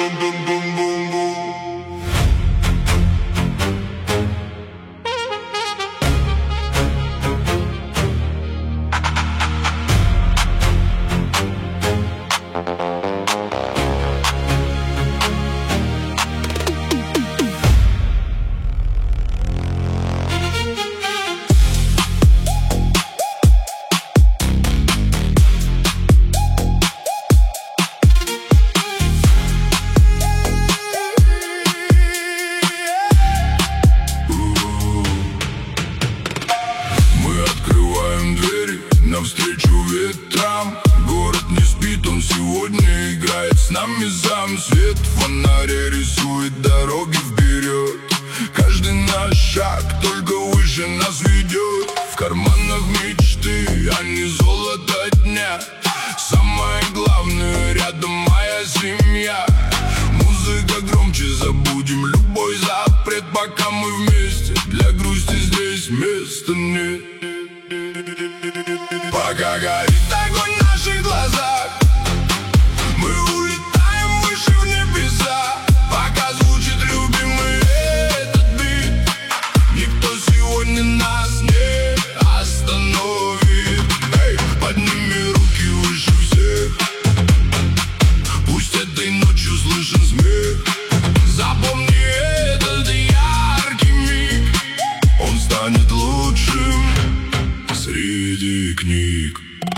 Навстречу ветрам. Город не спит, он сегодня играет с нами сам. Свет фонаря рисует дороги вперед. Каждый наш шаг только выше нас ведет. В карманах мечты, а не золото дня. Самое главное, рядом моя семья. Музыка громче, забудем любой запрет, пока мы вместе. Для грусти здесь места нет. Пока горит огонь в наших глазах, мы улетаем выше в небеса. Пока звучит любимый этот бит, никто сегодня нас не остановит. Эй, подними руки выше всех. Пусть этой ночью слышен смех. Запомни этот яркий миг, он станет лучшим среди книг.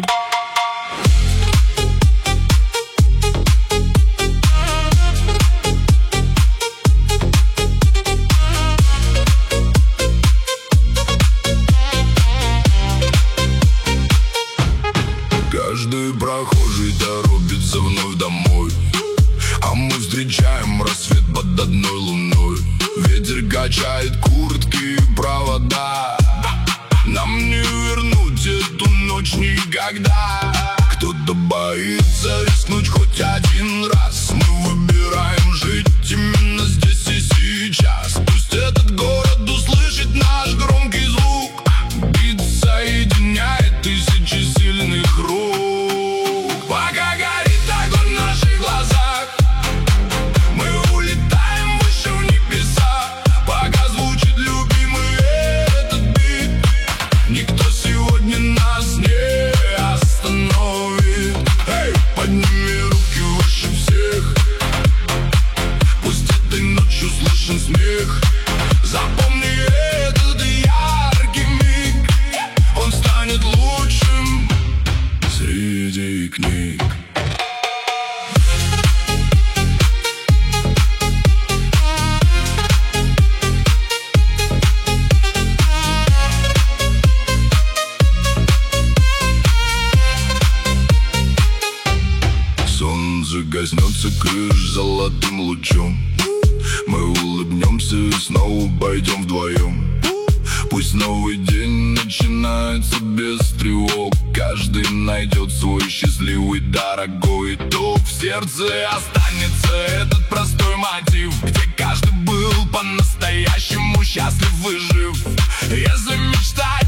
Каждый прохожий торопится вновь домой, а мы встречаем рассвет под одной луной. Ветер качает куртки и провода. Нам не вернуть эту ночь никогда. Кто-то боится рискнуть хоть один раз. Мы выбираем жить именно здесь и сейчас. Пусть этот город услышит наш громкий звук. Бит соединяет тысячи сильных рук. Пока горит огонь в наших глазах, мы улетаем выше в небеса. Пока звучит любимый этот бит, никто сегодня нас не остановит. Эй, подними руки выше всех. Пусть этой ночью слышен смех. Запомни этот яркий миг, он станет лучшим среди книг. Солнце коснется крыш золотым лучом. Мы улыбнемся и снова пойдем вдвоем. Пусть новый день начинается без тревог. Каждый найдет свой счастливый, дорогой итог. В сердце останется этот простой мотив, где каждый был по-настоящему счастлив и жив. Если мечтать